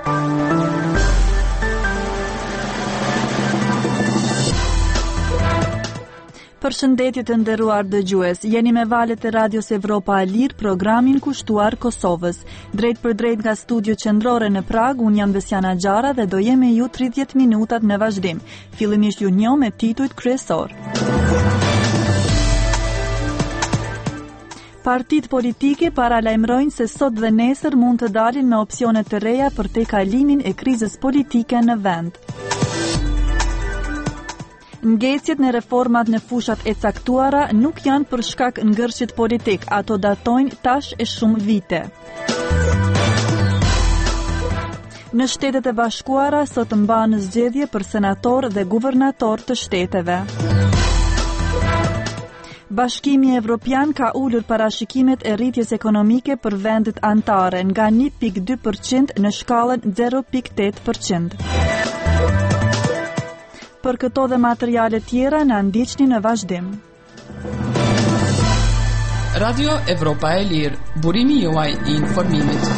Përshëndetje të nderuar dëgjues, jeni me valët e Radios Evropa e Lirë, programin kushtuar Kosovës. Drejt për drejt nga studio qendrore në Prag, unë jam Besiana Gjara dhe do jem me ju 30 minutat në vazhdim. Fillimisht ju njoh me titujt kryesor. Partitë politike paralajmërojnë se sot dhe nesër mund të dalin me opsione të reja për te kalimin e krizës politike në vend. Ngecjet në reformat në fushat e caktuara nuk janë për shkak ngërshit politik, ato datojnë tash e shumë vite. Në Shtetet e Bashkuara sot mbahen zgjedhje për senator dhe guvernator të shteteve. Bashkimi Evropian ka ulur parashikimet e rritjes ekonomike për vendet anëtare nga 1.2% në shkallën 0.8%. Për këto dhe materiale tjera na ndiqni në vazhdim. Radio Evropa e Lirë, burimi juaj I informimit.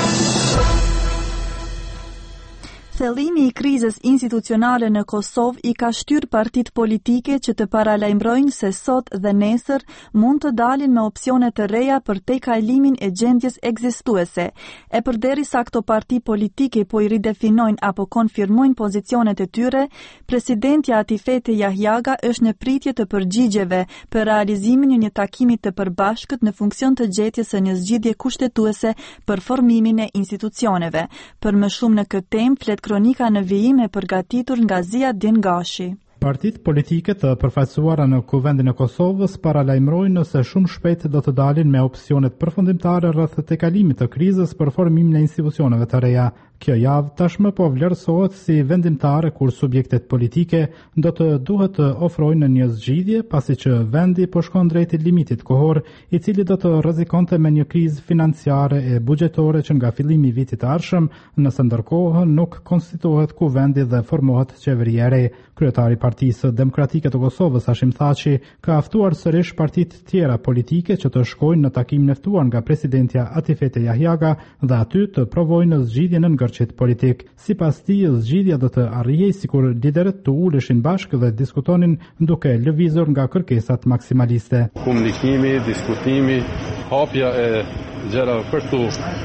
Thellimi I krizës institucionale në Kosovë I ka shtyr partitë politike që të paralajmërojnë se sot dhe nesër mund të dalin me opsione të reja për te kalimin e gjendjes ekzistuese. E përderisa këto parti politike po I ridefinojnë apo konfirmojnë pozicionet e tyre, presidenti Atifete Jahjaga është në pritje të përgjigjeve për realizimin e një takimi të përbashkët në funksion të gjetjes së një zgjidhje kushtetuese për formimin e institucioneve. Për më shumë në këtë temë flet kronika në vijim e përgatitur nga Ziadin Gashi. Partitë politike të përfaqësuara në Kuvendin e Kosovës paralajmërojnë se shumë shpejt do të dalin me opsionet përfundimtare rreth tejkalimit të krizës për formimin e institucioneve të reja. Kjo javë tashmë po vlerësohet si vendimtare kur subjektet politike do të duhet të ofrojnë një zgjidhje pasi që vendi po shkon drejt limitit kohor, I cili do të rrezikonte me një krizë financiare e buxhetore që nga fillimi I vitit të ardhshëm, nëse ndërkohë nuk konstituohet kuvendi dhe formohet qeveria e re. Kryetari I Partisë Demokratike të Kosovës, Hashim Thaçi, ka ftuar sërish partitë tjera politike që të shkojnë në takimin e ftuar nga presidentja Atifete Jahjaga dhe aty të provojnë zgjidhjen në ngërçet politik. Sipas tij, zgjidhja do të arrijej sikur liderët të uleshin bashkë dhe diskutonin duke lëvizur nga kërkesat maksimaliste. Komunikimi, diskutimi, hapja e gjërave për tu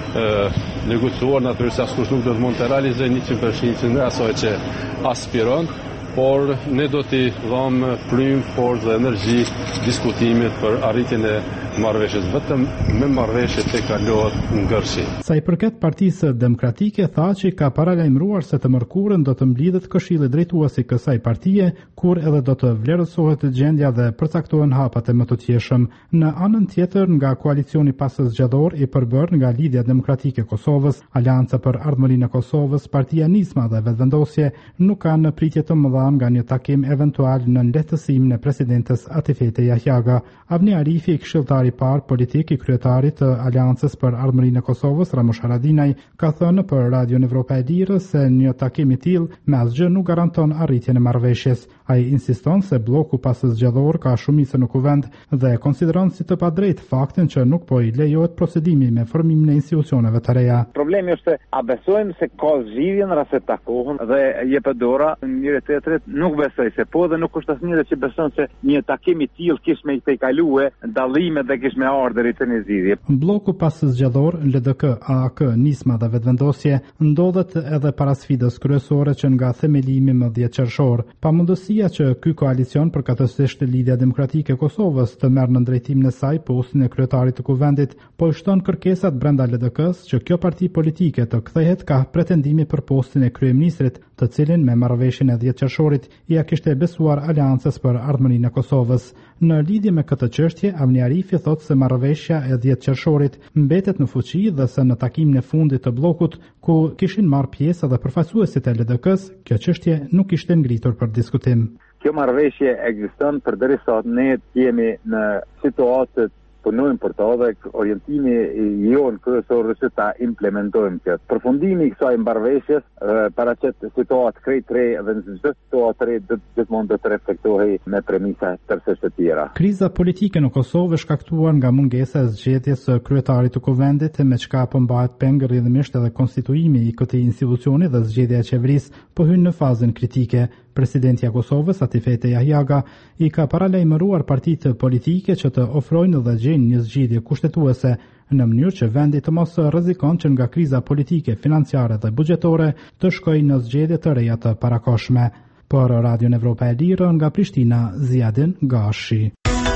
negociuar natyrisht askush nuk do të mund të realizojë 100% në asaj që aspiron, por ne do t'i dhamë frym, forcë dhe energji diskutimit për arritjen e marrëveshjes. Vetëm me marrëveshje te kalohet ngërshi. Sa I përket Partisë Demokratike, Thaçi ka paralajmëruar se të mërkurën do të mblidhet Këshilli Drejtues I kësaj partie, kur edhe do të vlerësohet gjendja dhe përcaktohen hapat e mëtotjeshëm. Në anën tjetër, nga koalicioni pasazgjador I përbërë nga Lidhja Demokratike e Kosovës, Aleanca për Ardhmërinë e Kosovës, Partia Nisma dhe Vetëvendosje nuk kanë pritje të mëdha nga një takim eventual në lehtësimin e presidentes Atifete Jahjaga. Avni Arifi, këshilltari I parë politik I kryetarit të Aleancës për Ardhmërinë e Kosovës, Ramush Haradinaj, ka thënë për Radion Evropa e Lirë se një takim I tillë me asgjë nuk garanton arritjen e marrëveshjes. Ai insiston se bloku pasazgjador ka shumicën në kuvend dhe konsideron si të padrejtë faktin që nuk po I lejohet procedimi me formimin e institucioneve të reja. Problemi është a besojmë se ka zgjidhje në rast se takohen dhe jepet dora njëri tjetrit, nuk besoj se po dhe nuk është asnjëri që beson se një takim I tillë kish me I kalue dallimet dhe kish me ardhur I të një zgjidhje. Bloku pasazgjador LDK, AK, Nisma dhe Vetëvendosje ndodhet edhe para sfidës kryesore që nga themelimi më 10 qershor, pamundësia që ky koalicion përkatësisht Lidhja Demokratike e Kosovës të merr në drejtimin e saj postin e kryetarit të kuvendit, po I shton kërkesat brenda LDK-s që kjo parti politike të kthehet ka pretendimi për postin e kryeministrit, të cilin me marrëveshjen e 10 qershorit ia kishte besuar Aleancës për Ardhmërinë e Kosovës. Në lidhje me këtë çështje, Avni Arifi thotë se marrëveshja e 10 qershorit mbetet në fuqi dhe se në takimin e fundit të bllokut, ku kishin marrë pjesë edhe përfaqësuesit e LDK-s, kjo çështje nuk ishte ngritur për diskutim. Kjo marrëveshje ekziston përderisa ne jemi në situatë punojmë për to dhe orientimi jonë kryesor është ta implementojmë këtë. Përfundimi i kësaj marrëveshjes paraqet situatë krejt re dhe në çdo situatë re gjithmonë do të reflektohej me premisa tërësisht të tjera. Kriza politike në Kosovë është shkaktuar nga mungesa e zgjedhjes së kryetarit të kuvendit, me çka po mbahet peng rrjedhimisht edhe konstituimi i këtij institucioni dhe zgjedhja e qeverisë po hyn në fazën kritike. Presidenti i Kosovës, Atifete Jahjaga, i ka paralajmëruar partitë politike që të ofrojnë dhe gjejnë një zgjidhje kushtetuese në mënyrë që vendi të mos rrezikon që nga kriza politike, financiare dhe buxhetore të shkojë në zgjedhje të reja të parakohshme. Për Radion Evropa e Lirë nga Prishtina, Ziadin Gashi.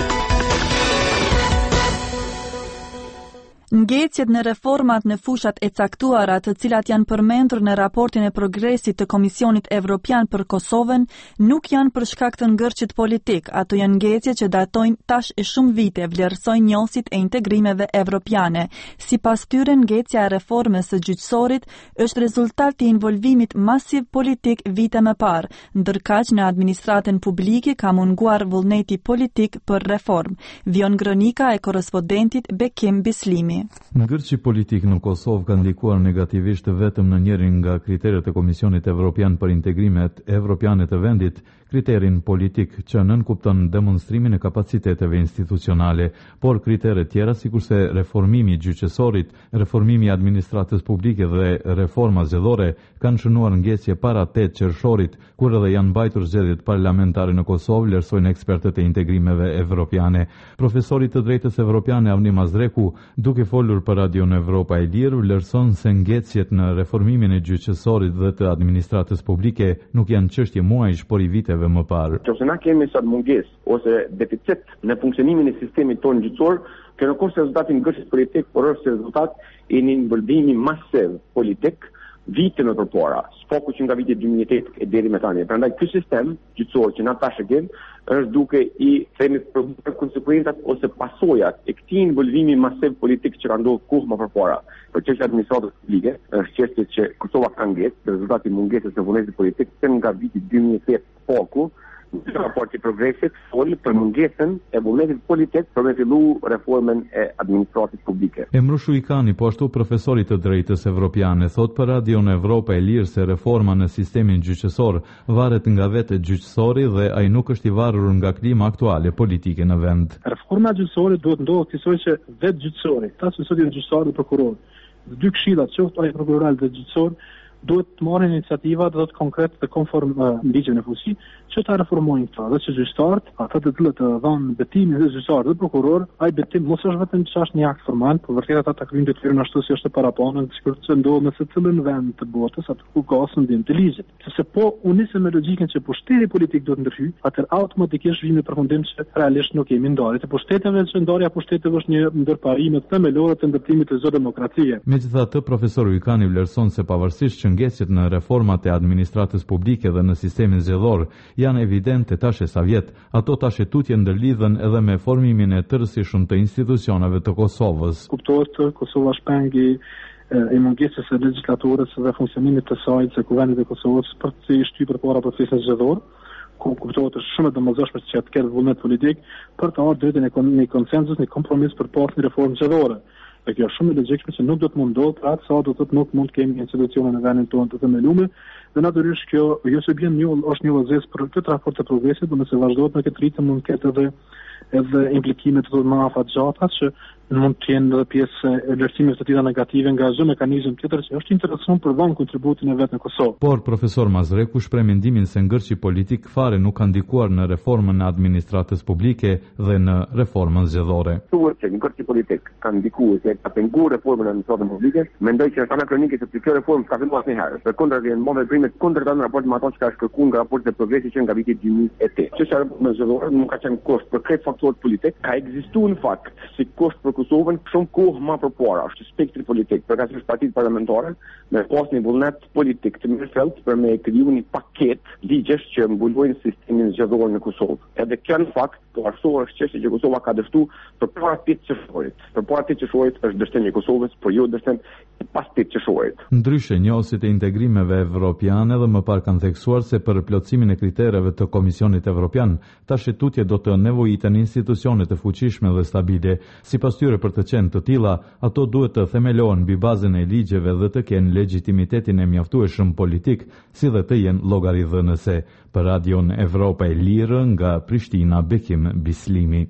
Ngecjet në reformat në fushat e caktuara, të cilat janë përmendur në raportin e progresit të Komisionit Evropian për Kosovën, nuk janë për shkak të ngërçit politik. Ato janë ngecje që datojnë tash e shumë vite, vlerësojnë njohësit e integrimeve evropiane. Sipas tyre, ngecja e reformës së gjyqësorit është rezultat i involvimit masiv politik vite më parë, ndërkaq në administratën publike ka munguar vullneti politik për reformë. Vion Gronika e korrespondentit Bekim Bislimi. Ngërçi politik në Kosovë ka ndikuar negativisht vetëm në njërin nga kriteret e Komisionit Evropian për integrimet evropiane të vendit, kriterin politik që nënkupton demonstrimin e kapaciteteve institucionale, por kriteret tjera sikurse reformimi gjyqësorit, reformimi i administratës publike dhe reforma zgjedhore kanë shënuar ngecje para 8 qershorit, kur edhe janë mbajtur zgjedhjet parlamentare në Kosovë, vlerësojnë ekspertët e integrimeve evropiane. Profesori të drejtës evropiane Avni Mazreku, duke folur për Radion Evropa e Lirë, vlerëson se ngecjet në reformimin e gjyqësorit dhe të administratës publike nuk janë çështje muajsh, por i viteve më parë. Nëse na kemi sot mungesë ose deficit në funksionimin e sistemit tonë gjyqësor, që nuk është rezultati i ngërçit politik, por është rezultat i një involvimi masiv politik vite më përpara, foku që nga viti 2008 deri më tani. Prandaj ky sistem gjyqësor që na tash e kemi është duke i themi për konsekuencat ose pasojat e këtij involvimi masiv politik që ka ndodhur kohë më përpara. Për çështja e administratës publike, është çështje që Kosova ka ngecë, rezultati i mungesës së vullnetit politik nga viti 2008 foku. Në raporti progresit fol për mungesën e vullnetit politik për me fillu reformën e administratës publike. Emru Shuikani, po ashtu profesori të drejtës evropiane, thot për Radion Evropa e Lirë se reforma në sistemin gjyqësor varet nga vetë gjyqësori dhe ai nuk është i varur nga klima aktuale politike në vend. Reforma gjyqësore duhet ndodhë kësaj që vetë gjyqësori, ta që sot janë gjyqësor dhe prokuror, dy këshillat, qoftë ai prokuroral dhe gjyqësor, duhet të marrin iniciativa dhe të konkret të konform ligjit në fuqi që ta reformojnë këta dhe që gjyqtarët, ata të cilët dhanë betimin dhe gjyqtar dhe prokuror, ai betim mos është vetëm çast një akt formal, por vërtet ata ta kryejnë detyrën ashtu si është para planë, sikur të ndodhë në secilin vend të botës atë ku ka sundim të ligjit. Sepse po unisëm me logjikën që pushteti politik duhet ndërhyj, atëherë automatikisht vjen në përfundim se realisht nuk kemi ndarje të pushteteve, që ndarja e pushteteve është një ndër parimet themelore të ndërtimit të çdo demokracie. Megjithatë, profesori Ujkani vlerëson se pavarësisht që ngecjet në reformat e administratës publike dhe në sistemin zgjedhor janë evidente tash e sa vjet, ato tash e tutje ndërlidhen edhe me formimin e tërësishëm të institucioneve të Kosovës. Kuptohet se Kosova shpengi e mungesës së legjislaturës dhe funksionimit të saj së Kuvendit të Kosovës për të shtyr përpara procesit zgjedhor, ku kuptohet është shumë e domosdoshme që të ketë vullnet politik për të ardhur drejtën e një konsensus, një kompromis për pas një reformë zgjedhore. Dhe kjo është shumë e logjikshme që nuk do të mundohet, pra sa do të thotë nuk mund të kemi institucione në vendin tonë të themeluara, dhe natyrisht kjo jo se bën është një vëzhgjes për këtë raport të progresit, por nëse vazhdohet në këtë ritëm mund të ketë edhe implikime të më afatgjata që mund të jenë edhe pjesë e vlerësimeve të tilla negative nga çdo mekanizëm tjetër që është interesant për dhënë kontributin e vet në Kosovë. Por profesor Mazreku shpreh mendimin se ngërçi politik fare nuk ka ndikuar në reformën e administratës publike dhe në reformën zgjedhore. Thuhet që ngërçi politik ka ndikuar se ka penguar reformën e administratës publike, mendoj që është anakronike se kjo reformë ka filluar asnjëherë. Përkundër vjen më veprimet kundërta në raport me ato që ka shkërkuar nga raporti i progresit që nga viti 2008. Çështja e reformës zgjedhore nuk ka qenë kusht për këtë faktor politik, ka ekzistuar në fakt si kusht për Kosovën shumë kohë më përpara, është spektri politik, përkatësisht partitë parlamentare, me pas një vullnet politik të mirëfillt për me kriju një paket ligjesh që mbulojnë sistemin zgjedhor në Kosovë. Edhe kjo në fakt po arsyetohet çështja që Kosova ka dështu përpara ditë qershorit. Përpara ditë qershorit është dështimi i Kosovës, por jo dështim pas ditë qershorit. Ndryshe, njëosit e integrimeve evropiane dhe më parë kanë theksuar se për plotësimin e kritereve të Komisionit Evropian, tash tutje do të nevojiten institucione të fuqishme dhe stabile. Sipas tyre, për të qenë të tilla, ato duhet të themelohen mbi bazën e ligjeve dhe të kenë legitimitetin e mjaftueshëm politik, si dhe të jenë llogaridhënëse. Për Radion Evropa e Lirë nga Prishtina, Bekim Bislimi.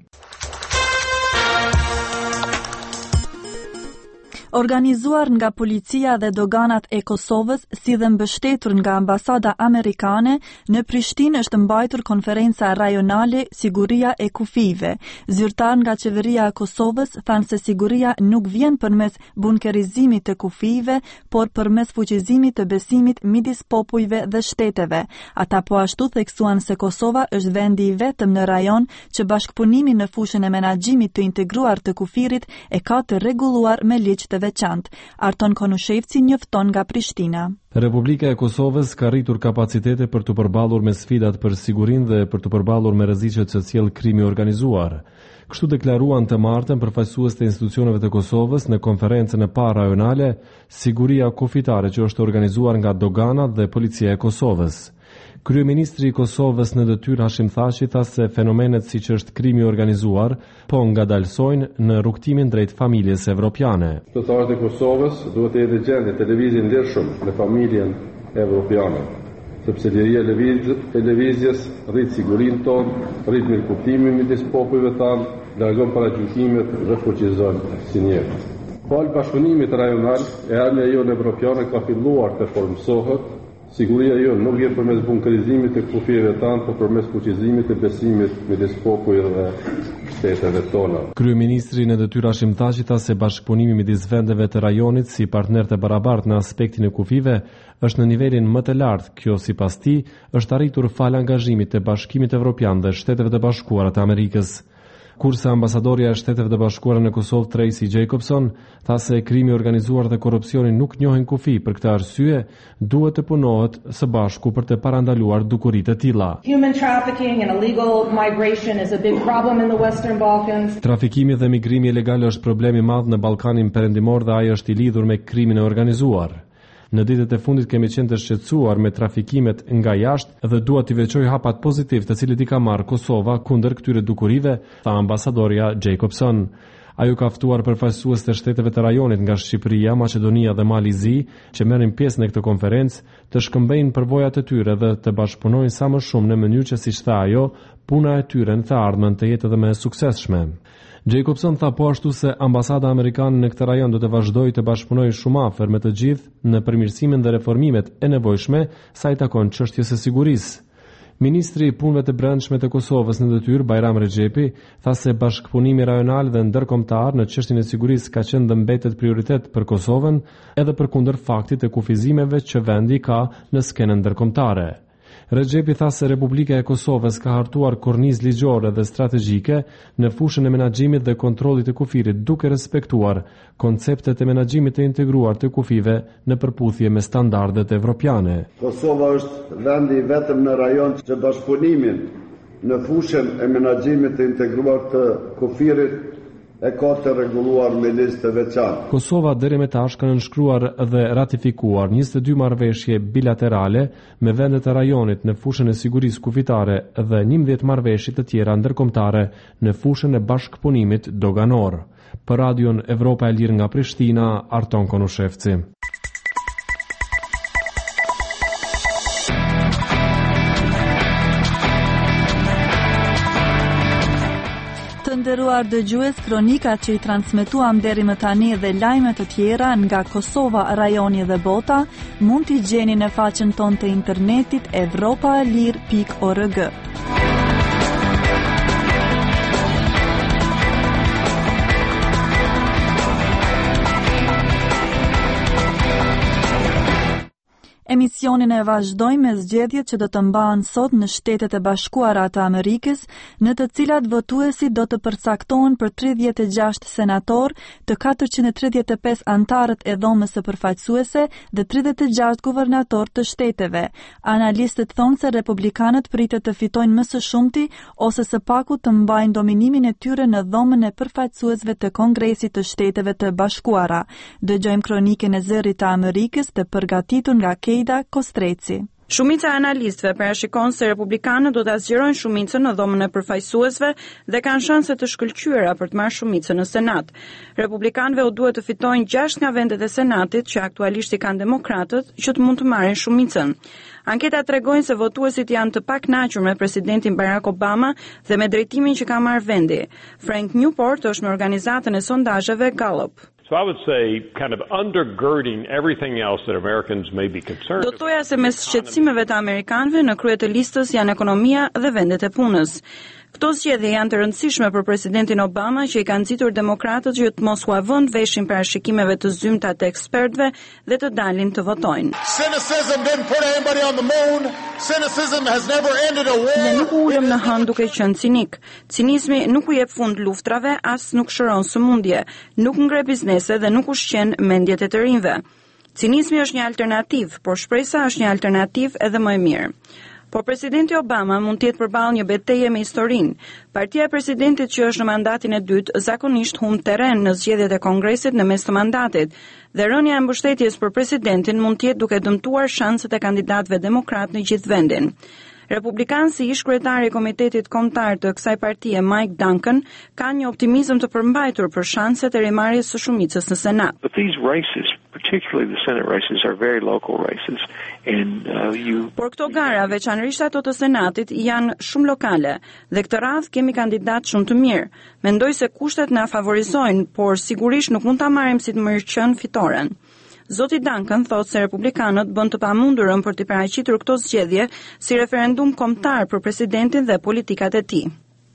Organizuar nga policia dhe doganat e Kosovës, si dhe mbështetur nga ambasada amerikane, në Prishtinë është mbajtur konferenca rajonale Siguria e kufive. Zyrtar nga qeveria e Kosovës thanë se siguria nuk vjen përmes bunkerizimit të kufive, por përmes fuqizimit të besimit midis popujve dhe shteteve. Ata po ashtu theksuan se Kosova është vendi i vetëm në rajon që bashkëpunimi në fushën e menaxhimit të integruar të kufirit e ka të rregulluar me ligj të veçantë. Arton Konushevci njofton nga Prishtina. Republika e Kosovës ka rritur kapacitete për të përballur me sfidat për sigurinë dhe për të përballur me rreziqet që sjell krimi organizuar. Kështu deklaruan të martën përfaqësues të institucioneve të Kosovës në konferencën e parë rajonale Siguria kufitare që është organizuar nga doganat dhe policia e Kosovës. Kryeministri i Kosovës në detyrë Hashim Thaçi tha se fenomenet siç është krimi organizuar po ngadalsojnë në rrugtimin drejt familjes evropiane. Qytetarët e Kosovës duhet të jetë gjendje televizin lirshëm në familjen evropiane, sepse liria e lëvizjes rrit sigurinë tonë, rrit mirëkuptimin midis popujve tanë, largon paragjykimet dhe fuqizon sinjert. Fal bashkëpunimit rajonal, e ardhmja jonë evropiane ka filluar të formsohet. Siguria jonë nuk vjen përmes bunkerizimit të kufive tanë, por përmes fuqizimit të besimit midis popujve dhe shteteve tona. Kryeministri në detyrë Hashim Thaçi tha se bashkëpunimi midis vendeve të rajonit si partner të barabartë në aspektin e kufive është në nivelin më të lartë. Kjo sipas tij është arritur fal angazhimit të Bashkimit Evropian dhe Shteteve të Bashkuara të Amerikës. Kurse ambasadorja e Shteteve të Bashkuara në Kosovë Tracy Jacobson tha se krimi organizuar dhe korrupsioni nuk njohin kufi, për këtë arsye duhet të punohet së bashku për të parandaluar dukuri të tilla. Human trafficking and illegal migration is a big problem in the Western Balkans. Trafikimi dhe migrimi ilegal është problem i madh në Ballkanin Perëndimor dhe ai është i lidhur me krimin e organizuar. Në ditët e fundit kemi qenë të shqetësuar me trafikimet nga jashtë dhe dua t'i veçoj hapat pozitiv të cilit i ka marrë Kosova kundër këtyre dukurive, tha ambasadorja Jacobson. Ajo ka ftuar përfaqësues të shteteve të rajonit nga Shqipëria, Maqedonia dhe Malizi, që merrin pjesë në këtë konferencë, të shkëmbejnë përvojat e tyre dhe të bashkëpunojnë sa më shumë në mënyrë që, siç tha ajo, puna e tyre në të ardhmen të jetë edhe më e suksesshme. Jacobson tha po ashtu se ambasada amerikane në këtë rajon do të vazhdojë të bashkëpunojë shumë afër me të gjithë në përmirësimin dhe reformimet e nevojshme sa i takon çështjes së sigurisë. Ministri i Punëve të Brendshme të Kosovës në detyrë Bajram Rexhepi tha se bashkëpunimi rajonal dhe ndërkombëtar në çështjen e sigurisë ka qenë dhe mbetet prioritet për Kosovën, edhe përkundër faktit të kufizimeve që vendi ka në skenën ndërkombëtare. Rexhepi tha se Republika e Kosovës ka hartuar kornizë ligjore dhe strategjike në fushën e menaxhimit dhe kontrollit të kufirit, duke respektuar konceptet e menaxhimit të integruar të kufive në përputhje me standardet evropiane. Kosova është vendi i vetëm në rajon që bashkëpunimin në fushën e menaxhimit të integruar të kufirit e ka të rregulluar me listë të veçantë. Kosova deri më tash ka nënshkruar dhe ratifikuar 22 marrëveshje bilaterale me vendet e rajonit në fushën e sigurisë kufitare dhe 11 marrëveshje të tjera ndërkombëtare në fushën e bashkëpunimit doganor. Për Radion Evropa e Lirë nga Prishtina, Arton Konushevci. Të nderuar dëgjues, kronikat që i transmetuam deri më tani dhe lajme të tjera nga Kosova, rajoni dhe bota mund t'i gjeni në faqen tonë të internetit evropaelir.org. Emisionin e vazhdojmë me zgjedhjet që do të mbahen sot në Shtetet e Bashkuara të Amerikës, në të cilat votuesit do të përcaktohen për 36 senator, të 435 antarët e dhomës së përfaqësuese dhe 36 guvernator të shteteve. Analistët thonë se republikanët pritet të fitojnë më së shumti ose së paku të mbajnë dominimin e tyre në dhomën e përfaqësuesve të Kongresit të Shteteve të Bashkuara. Dëgjojmë kronikën e Zërit të Amerikës të përgatitur nga Keida Kostreci. Shumica e analistëve parashikon se republikanët do ta zgjerojnë shumicën në dhomën e përfaqësuesve dhe kanë shanse të shkëlqyera për të marrë shumicën në Senat. Republikanëve u duhet të fitojnë 6 nga vendet e Senatit që aktualisht i kanë demokratët që të mund të marrin shumicën. Anketat tregojnë se votuesit janë të pakënaqur me presidentin Barack Obama dhe me drejtimin që ka marrë vendi. Frank Newport është me organizatën e sondazheve Gallup. So I would say kind of undergirding everything else that Americans may be concerned about. Do toja se mes shqetësimeve të amerikanëve në krye të listës janë ekonomia dhe vendet e punës. Këto zgjedhje janë të rëndësishme për presidentin Obama që i kanë nxitur demokratët që të mos huavën veshin parashikimeve të zymta të ekspertëve dhe të dalin të votojnë. Ne nuk ulëm në hënë duke qenë cinik. Cinizmi nuk u jep fund luftrave, as nuk shëron sëmundje, nuk ngre biznese dhe nuk ushqen mendjet e të rinjve. Cinizmi është një alternativë, por shpresa është një alternativë edhe më e mirë. Por presidenti Obama mund të jetë përballë një betejë me historinë. Partia e presidentit që është në mandatin e dytë zakonisht humb terren në zgjedhjet e Kongresit në mes të mandatit, dhe rënja e mbështetjes për presidentin mund të jetë duke dëmtuar shanset e kandidatëve demokrat në gjithë vendin. Republikanë si ish kryetari i Komitetit Kombëtar të kësaj partie Mike Duncan kanë një optimizëm të përmbajtur për shanset e rimarrjes së shumicës në Senat. Particularly the Senate races are very local races and Por këto gara, veçanërisht ato të Senatit, janë shumë lokale dhe këtë radhë kemi kandidatë shumë të mirë. Mendoj se kushtet na favorizojnë, por sigurisht nuk mund ta marrim si të mirëqen fitoren. Zoti Duncan thotë se republikanët bën të pamundurën për të paraqitur këto zgjedhje si referendum kombëtar për presidentin dhe politikat e tij.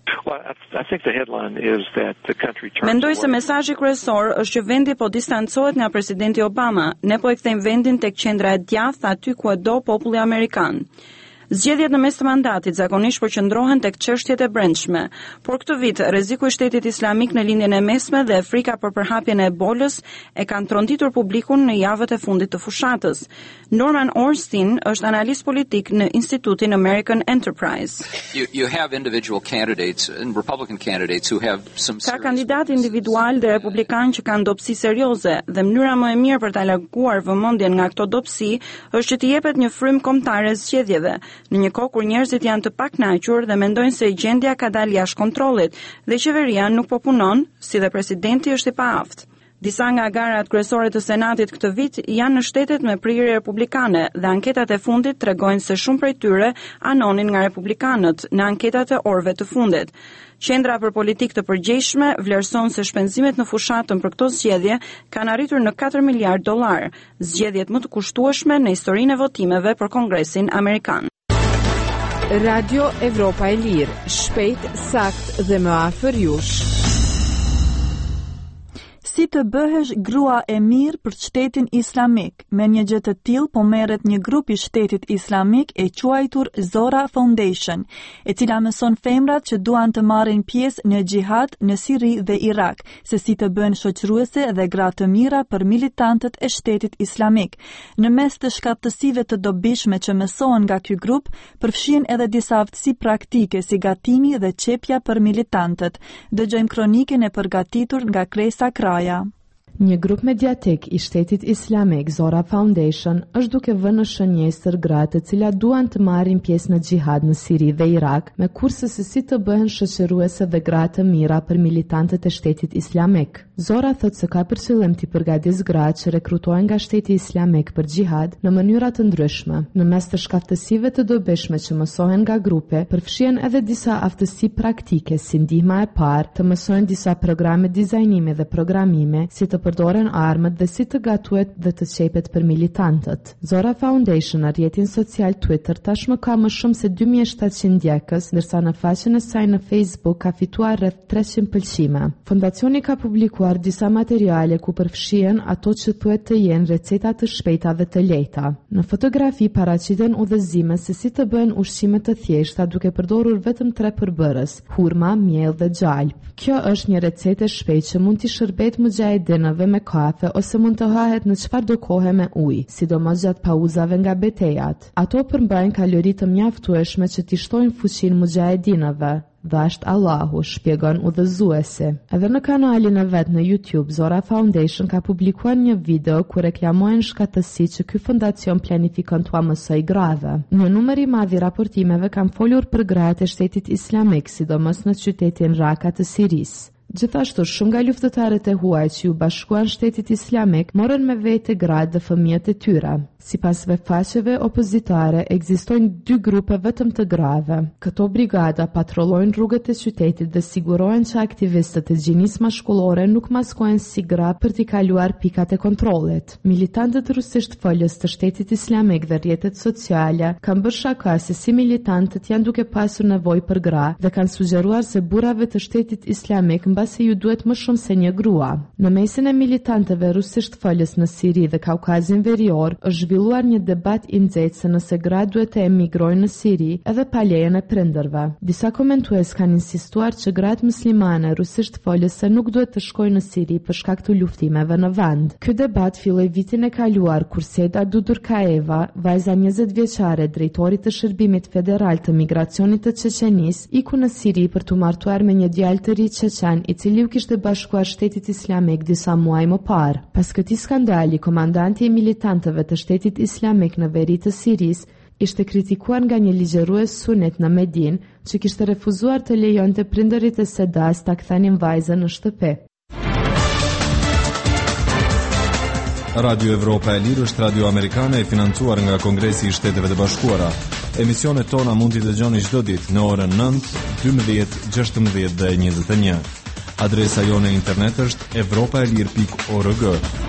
Mendoj se mesazhi kryesor është që vendi po distancohet nga presidenti Obama, ne po e kthejmë vendin tek qendra e djathtë aty ku e do populli amerikan. Zgjedhjet në mes të mandatit zakonisht përqendrohen tek çështjet e brendshme, por këtë vit rreziku i Shtetit Islamik në lindjen e mesme dhe frika për përhapjen e Ebolës e kanë tronditur publikun në javët e fundit të fushatës. Norman Ornstein është analist politik në Institutin American Enterprise. You have individual candidates and Republican candidates who have some Ka kandidat individual dhe republikan që kanë dobësi serioze dhe mënyra më e mirë për ta larguar vëmendjen nga këto dobësi është që t'i jepet një frym kombëtare zgjedhjeve. Në një kohë kur njerëzit janë të pakënaqur dhe mendojnë se gjendja ka dalë jashtë kontrollit dhe qeveria nuk po punon, si dhe presidenti është i paaftë. Disa nga garat kryesore të Senatit këtë vit janë në shtetet me prirje republikane dhe anketat e fundit tregojnë se shumë prej tyre anonin nga republikanët në anketat e orëve të fundit. Qendra për politikë të përgjegjshme vlerëson se shpenzimet në fushatën për këto zgjedhje kanë arritur në $4 miliardë, zgjedhjet më të kushtueshme në historinë e votimeve për Kongresin Amerikan. Radio Evropa e Lirë, shpejt, sakt dhe më afër jush. Si të bëhesh grua e mirë për shtetin islamik. Me një gjë të tillë po merret një grup i shtetit islamik e quajtur Zora Foundation, e cila mëson femrat që duan të marrin pjesë në xhihad në Siri dhe Irak, se si të bëhen shoqëruese dhe gra të mira për militantët e shtetit islamik. Në mes të shkattësive të dobishme që mësohen nga ky grup, përfshihen edhe disa aftësi praktike si gatimi dhe qepja për militantët. Dëgjojmë kronikën e përgatitur nga Kresa Kraja. Një grup mediatik i shtetit islamik, Zora Foundation, është duke vënë në shënjestër gratë të cilat duan të marrin pjesë në xhihad në Siri dhe Irak, me kurse se si të bëhen shoqëruese dhe gra të mira për militantët e shtetit islamik. Zora thotë se ka për qëllim të përgatisë gratë që rekrutohen nga shteti islamik për xhihad në mënyra të ndryshme. Në mes të shkaftësive të dobishme që mësohen nga grupe, përfshihen edhe disa aftësi praktike si ndihma e parë, të mësojnë disa programe dizajnimi dhe programime, si të përdoren armët dhe si të gatuhet dhe të qepet për militantët. Zora Foundation, rrjetin social Twitter, tashmë ka më shumë se 2700 ndjekës, ndërsa në faqen e saj në Facebook ka fituar rreth 300 pëlqime. Fondacioni ka publikuar disa materiale ku përfshihen ato që thuhet të jenë receta të shpejta dhe të lehta. Në fotografi paraqiten udhëzime se si të bëhen ushqime të thjeshta duke përdorur vetëm 3 përbërës: hurma, miell dhe gjalp. Kjo është një recetë e shpejtë që mund t'i shërbejë mujahedinëve me kafe ose mund të hahet në çfarëdo kohë me ujë, sidomos gjatë pauzave nga betejat. Ato përmbajnë kalori të mjaftueshme që t'i shtojnë fuqinë mujahedinëve. Dhasht Allahu, shpjegon udhëzuesi. Edhe në kanalin e vet në YouTube, Zora Foundation ka publikuar një video ku reklamohen shkatësi që ky fondacion planifikon t'ua mësoj grave. Një numër i madh i raportimeve kanë folur për gratë e shtetit islamik, sidomos në qytetin Raqqa të Sirisë. Gjithashtu, shumë nga luftëtarët e huaj që u bashkuan shtetit islamik morën me vete gratë dhe fëmijët e tyre. Sipas faqeve opozitare, ekzistojnë 2 grupe vetëm të grave. Këto brigada patrollojnë rrugët e qytetit dhe sigurohen që aktivistët e gjinisë mashkullore nuk maskohen si gra për t'i kaluar pikat e kontrollit. Militantët rusisht folës të shtetit islamik dhe rrjetet sociale kanë bërë shaka se si militantët janë duke pasur nevojë për gra dhe kanë sugjeruar se burrave të shtetit islamik mbasi ju duhet më shumë se një grua. Në mesin e militantëve rusisht folës në Siri dhe Kaukazin Verior është zhvilluar një debat i nxehtë se nëse gratë duhet të emigrojnë në Siri edhe pa lejen e prindërve. Disa komentues kanë insistuar që gratë muslimane rusisht folës se nuk duhet të shkojnë në Siri për shkak të luftimeve në vend. Ky debat filloi vitin e kaluar kur Seda Dudurkaeva, vajza 20 vjeçare, drejtori të Shërbimit Federal të Migracionit të Çeçenisë, iku në Siri për t'u martuar me një djalë të ri çeçen i cili u kishte bashkuar shtetit islamik disa muaj më parë. Pas këtij skandali, komandanti i militantëve të shtetit islamik në veri të Sirisë ishte kritikuar nga një ligjërues sunet në Medinë që kishte refuzuar të lejonte prindërit e Sedas ta kthenin vajzën në shtëpi. Radio Evropa e Lirë është radio amerikane e financuar nga Kongresi i Shteteve të Bashkuara. Emisionet tona mund t'i dëgjoni çdo ditë në orën 9, 12, 16 dhe 21. Adresa jone internet është evropaelir.org.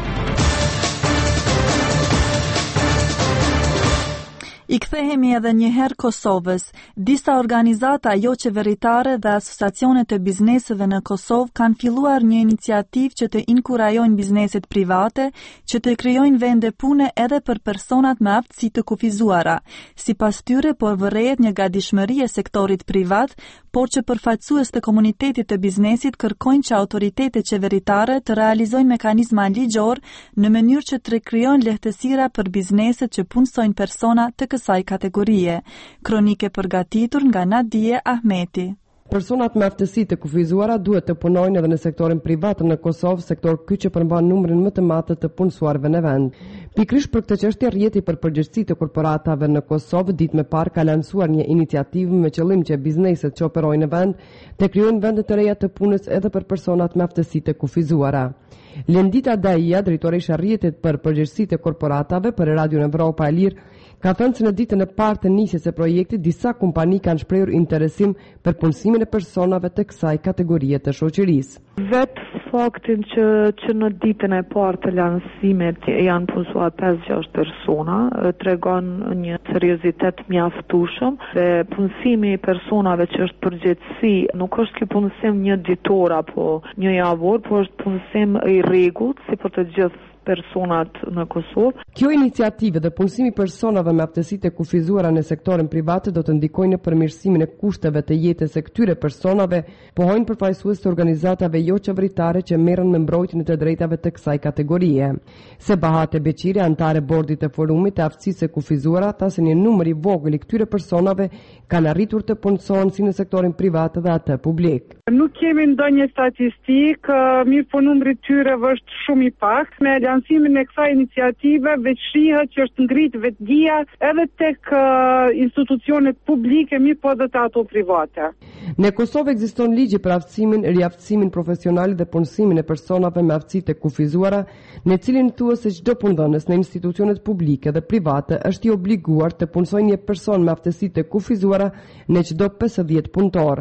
I kthehemi edhe një herë Kosovës. Disa organizata jo qeveritare dhe asociacionet e bizneseve në Kosovë kanë filluar një iniciativë që të inkurajojnë bizneset private që të krijojnë vende pune edhe për personat me aftësi të kufizuara. Sipas tyre, po vërejët një gatishmëri e sektorit privat, por që përfaqësues të komunitetit të biznesit kërkojnë që autoritetet qeveritare të realizojnë mekanizma ligjor në mënyrë që të krijojnë lehtësira për bizneset që punësojnë persona të kësaj kategorie. Kronike përgatitur nga Nadije Ahmeti. Personat me aftësi të kufizuara duhet të punojnë edhe në sektorin privat në Kosovë, sektor ky që përmban numrin më të madh të punësuarve në vend. Pikërisht për këtë çështje, rrjeti për përgjegjësi të korporatave në Kosovë ditë më parë ka lancuar një iniciativë me qëllim që bizneset që operojnë në vend të krijojnë vende të reja të punës edhe për personat me aftësi të kufizuara. Lendita Daia, drejtoresha e rrjetit për përgjegjësi të korporatave për Radio Evropa e Lirë, ka thënë se në ditën e parë të nisjes së projektit disa kompani kanë shprehur interesim për punësimin e personave të kësaj kategorie të shoqërisë. Vetë faktin që në ditën e parë të lansimit janë punësuar 5-6 persona tregon një seriozitet mjaftueshëm dhe punësimi i personave që është përgjithësi nuk është ky punësim një ditor apo një javor, por është punësim i rregullt si për të gjithë personat në Kosovë. Kjo iniciativë dhe punësimi personave me aftësi të kufizuara në sektorin privat do të ndikojnë në përmirësimin e kushteve të jetës së këtyre personave, pohojnë përfaqësues të organizatave jo qeveritare që merren me mbrojtjen e të drejtave të kësaj kategorie. Sebahate Beqiri, antare bordit të forumit të aftësisë së kufizuara, tha se një numër i vogël i këtyre personave kanë arritur të punësohen si në sektorin privat dhe atë publik. Nuk kemi ndonjë statistikë, mirë po numri i tyre është shumë i pak. Me lansimin e kësaj iniciative veçrihet që është ngrit vetdia edhe tek institucionet publike, mirë po edhe të ato private. Në Kosovë ekziston ligji për aftësimin, riaftësimin profesional dhe punësimin e personave me aftësi të kufizuara, në cilin thuhet se çdo punëdhënës në institucionet publike dhe private është i obliguar të punësojë një person me aftësi të kufizuara në çdo 50 punëtor.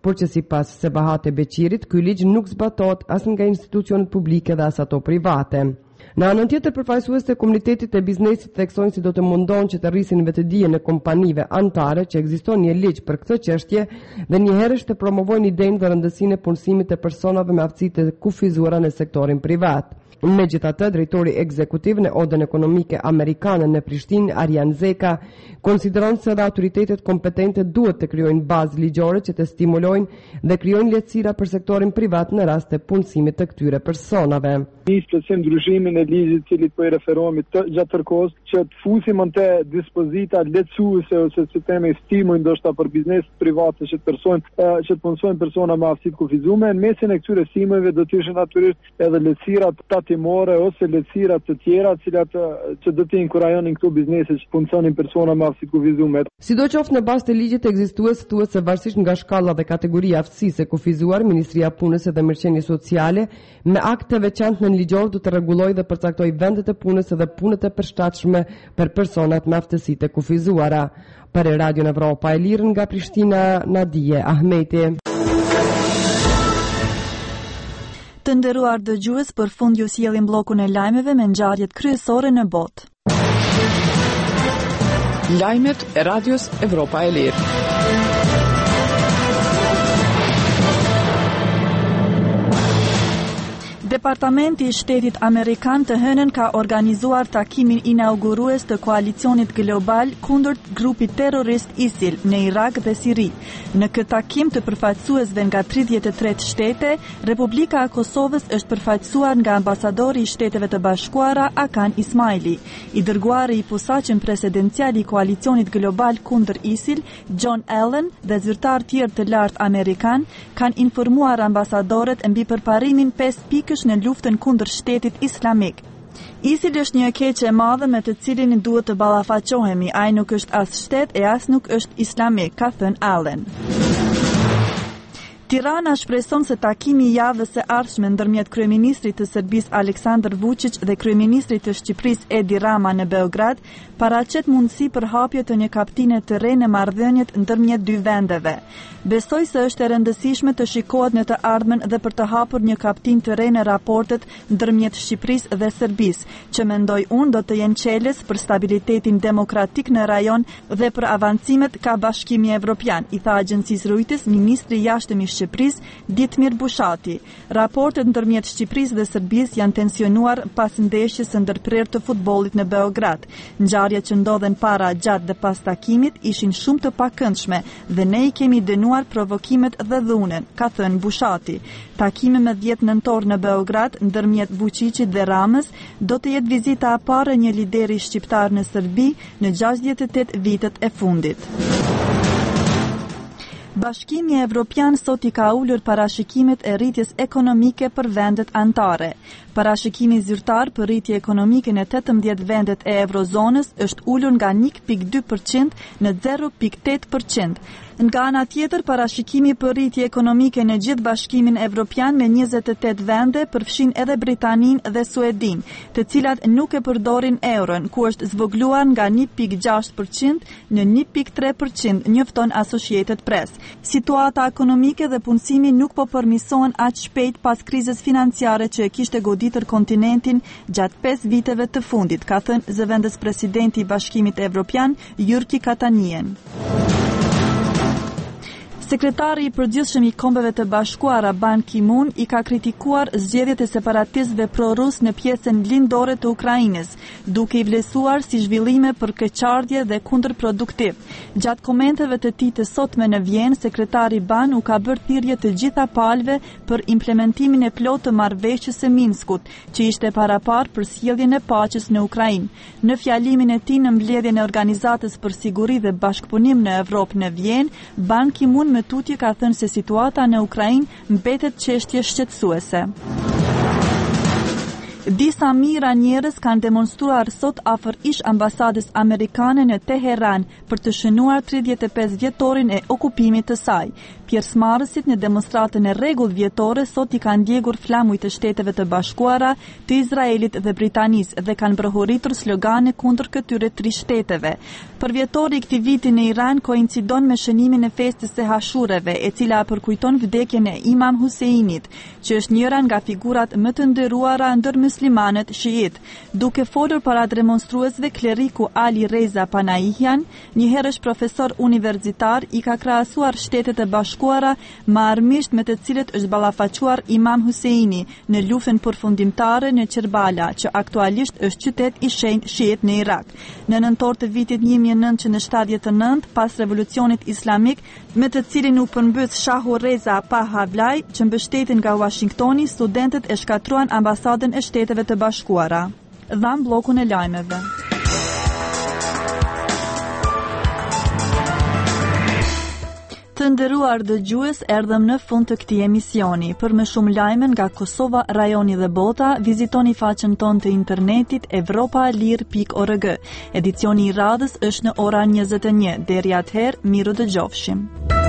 por që sipas Sebahat Beqirit, ky ligj nuk zbatohet as nga institucionet publike dhe as ato private. Në anën tjetër, përfaqësuesit e komunitetit e biznesit theksojnë si do të mundon që të rrisin vetëdijen e kompanive anëtare që ekziston një ligj për këtë çështje dhe njëherësh të promovojnë idenë dhe rëndësinë e punësimit të personave me aftësitë të kufizuara në sektorin privat. Megjithatë, drejtori ekzekutiv në Odën Ekonomike Amerikane në Prishtinë, Arjan Zeka, konsideron se edhe autoritetet kompetente duhet të krijojnë bazë ligjore që të stimulojnë dhe krijojnë lehtësira për sektorin privat në rast të punësimit të këtyre personave. Nisë ndryshimin e ligjit cili po i referohemi gjatë tërkohës që të fusim në dispozita lehtësuese ose sisteme stimoj ndoshta për biznes private që të punësojnë persona me aftësi të kufizuara. Në mesin e këtyre stimojve do të ishin natyrisht edhe lehtësira tatimore ose lehtësira të tjera që do të inkurajonin këto biznese që punësonin persona me aftësi të kufizuara. Sidoqoftë në bazë të ligjit ekzistues thuhet se varësisht nga shkalla dhe kategoria aftësisë e kufizuar, Ministria e Punës dhe Mirëqenies Sociale me akt të veçantë ligjor do të rregullojë dhe përcaktojë vendet e punës dhe punët e përshtatshme për personat me aftësi të kufizuara. Për Radio Evropa e Lirë nga Prishtina, Nadije Ahmeti. Të nderuar dëgjues, përfund ju sjellim bllokun e lajmeve me ngjarjet kryesore në botë. Lajmet e Radios Evropa e Lirë. Departamenti i Shtetit Amerikan të hënën ka organizuar takimin inaugurues të koalicionit global kundër grupit terrorist ISIL në Irak dhe Siri. Në këtë takim të përfaqësuesve nga 33 shtete, Republika e Kosovës është përfaqësuar nga ambasadori i Shteteve të Bashkuara Akan Ismaili. I dërguari i posaçëm presidencial i koalicionit global kundër ISIL, John Allen, dhe zyrtar tjerë të lartë amerikan kanë informuar ambasadorët mbi përparimin 5 pikësh në luftën kundër shtetit islamik. ISIL është një keqe e madhe me të cilin duhet të ballafaqohemi, ai nuk është as shtet e as nuk është islamik, ka thënë Allen. Tirana shpreson se takimi i javës së ardhshme ndërmjet kryeministrit të Serbisë Aleksandar Vučić dhe kryeministrit të Shqipërisë Edi Rama në Beograd paraqet mundësi për hapje të një kapitine të re në marrëdhëniet ndërmjet dy vendeve. Besoj se është e rëndësishme të shikohet në të ardhmen dhe për të hapur një kapitinë të re në raportet ndërmjet Shqipërisë dhe Serbisë, që mendoj unë do të jenë çelës për stabilitetin demokratik në rajon dhe për avancimet ka Bashkimi Evropian, i tha agjencisë Reuters ministri i jashtëm i Shqipërisë Ditmir Bushati. Raportet ndërmjet Shqipërisë dhe Serbisë janë tensionuar pas ndeshjes së ndërprerë të futbollit në Beograd. Ngjarjet që ndodhen para, gjatë dhe pas takimit ishin shumë të pakëndshme dhe ne i kemi dënuar provokimet dhe dhunën, ka thënë Bushati. Takimi me 10 nëntor në Beograd ndërmjet Vučićit dhe Ramës do të jetë vizita e parë e një lideri shqiptar në Serbi në 68 vitet e fundit. Bashkimi Evropian sot i ka ulur parashikimet e rritjes ekonomike për vendet anëtare. Parashikimi zyrtar për rritje ekonomike në 18 vendet e Eurozonës është ulur nga 1.2% në 0.8%. Nga ana tjetër, parashikimi për rritje ekonomike në gjithë Bashkimin Evropian me 28 vende përfshin edhe Britaninë dhe Suedin, të cilat nuk e përdorin euron, ku është zvogluar nga 1.6% në 1.3%, njofton Associated Press. Situata ekonomike dhe punësimi nuk po përmirësohen aq shpejt pas krizës financiare që e kishte goditur kontinentin gjatë 5 viteve të fundit, ka thënë zëvendës presidenti i Bashkimit Evropian, Jyrki Katanien. Sekretari i përgjithshëm i Kombeve të Bashkuara Ban Ki-moon i ka kritikuar zgjedhjet e separatistëve pro-rus në pjesën lindore të Ukrainës, duke i vlerësuar si zhvillime për keqardhje dhe kundërproduktiv. Gjatë komenteve të tij të sotme në Vjenë, sekretari Ban u ka bërë thirrje të gjitha palëve për implementimin e plotë të marrëveshjes së Minskut, që ishte paraparë për sjelljen e paqes në Ukrainë. Në fjalimin e tij në mbledhjen e Organizatës për Siguri dhe Bashkëpunim në Evropë në Vjenë, Ban Ki-moon me tutje ka thënë se situata në Ukrainë mbetet çështje shqetësuese. Disa mijëra njerëz kanë demonstruar sot afër ish ambasadës amerikane në Teheran për të shënuar 35 vjetorin e okupimit të saj. Pjesëmarrësit në demonstratën e rregull vjetore sot I kanë ndjegur flamujt të Shteteve të Bashkuara, të Izraelit dhe Britanisë dhe kanë brohuritur slogane kundër këtyre 3 shteteve. Për vjetori I këtij viti në Iran koincidon me shënimin e festës së Hashureve, e cila përkujton vdekjen e Imam Huseinit, që është njëra nga figurat më të nderuara ndër muslimanët shiit. Duke folur para demonstruesve, kleriku Ali Reza Panahian, një herësh profesor universitar, I ka krahasuar Shtetet e Bashkuara me armisht me të cilët është ballafaquar Imam Huseini në luftën përfundimtare në Kerbala, që aktualisht është qytet I shenjtë shiit në Irak. Në nëntor të vitit 1979, pas revolucionit islamik, me të cilin u përmbys Shahu Reza Pahlavi, që mbështetin nga Washingtoni, studentët e shkatruan ambasadën e Shteteve të Bashkuara. Dham bllokun e lajmeve. Të nderuar dëgjues, erdhëm në fund të këtij emisioni. Për më shumë lajme nga Kosova, rajoni dhe bota, vizitoni faqen tonë të internetit evropalir.org. Edicioni I radhës është në orën 21. Deri atëherë, miru dëgjofshim.